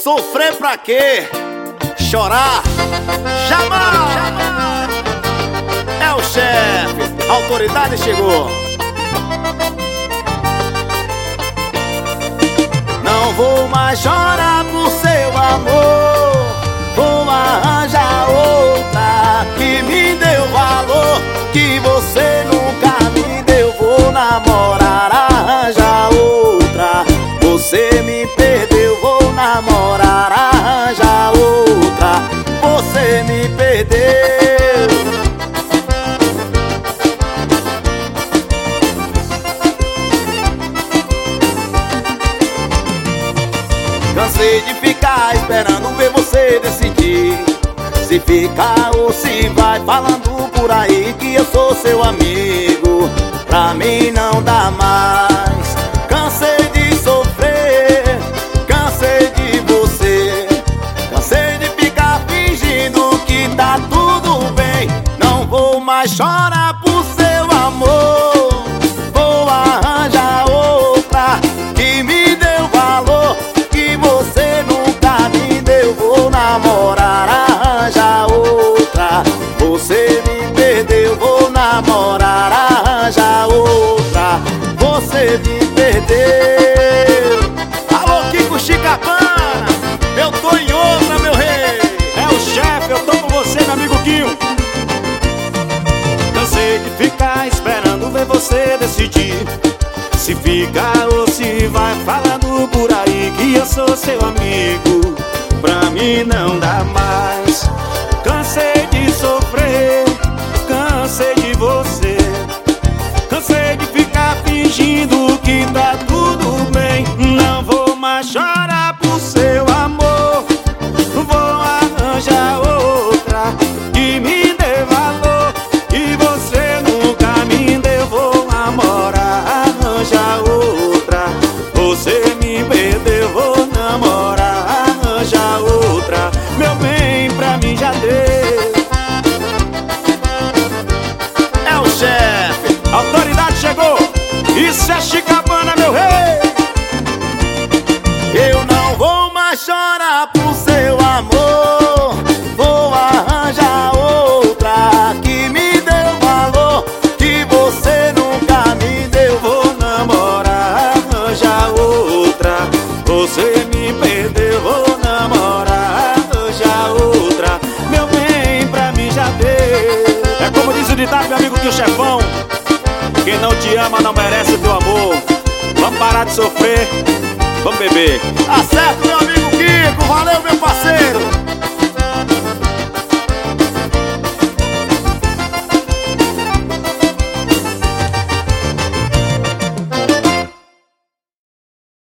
Sofrer pra quê? Chorar? Jamais! É o chefe, a autoridade chegou. Não vou mais chorar por seu amor. Vou arranjar outra que me deu valor, que você nunca me deu. Vou namorar, arranjar outra. Você me perdeu, vou namorar, arranjar outra. Você me perdeu. Cansei de ficar esperando ver você decidir se ficar ou se vai, falando por aí que eu sou seu amigo. Pra mim não dá mais. Cansei de sofrer, cansei de você, cansei de ficar fingindo que tá tudo bem. Não vou mais chorar por seu amor. Vou arranjar outra que me deu valor, que você nunca me deu. Vou namorar, arranjar outra. Você me perdeu, vou namorar, arranjar outra. Você me perdeu. Alô, Kiko Chicabana, eu tô em outra, meu rei. É o chefe, eu tô com você, meu amigo Quinho. Cansei de ficar esperando ver você decidir se fica ou se vai, falando por aí que eu sou seu amigo. Pra mim não dá mais. Cansei de sofrer, cansei de você, cansei de ficar fingindo que tá tudo bem. Não vou mais chorar por seu amor. Vou arranjar outra que me dê valor, e você nunca me deu. Vou namorar, arranjar outra. Você me perdeu, vou namorar, arranjar outra. Meu bem, pra mim já deu. É o chefe, A autoridade chegou. Isso é Chicabana, meu rei. eu não vou mais chorar por seu amor. Vou arranjar outra que me deu valor, que você nunca me deu. Vou namorar, arranjar outra. Você me perdeu, vou namorar, arranjar outra. Meu bem, pra mim já deu. É como diz o ditado, meu amigo que o chefão: quem não te ama não merece o teu amor. Vamos parar de sofrer, vamos beber. Acerto, meu amigo Kiko, valeu, meu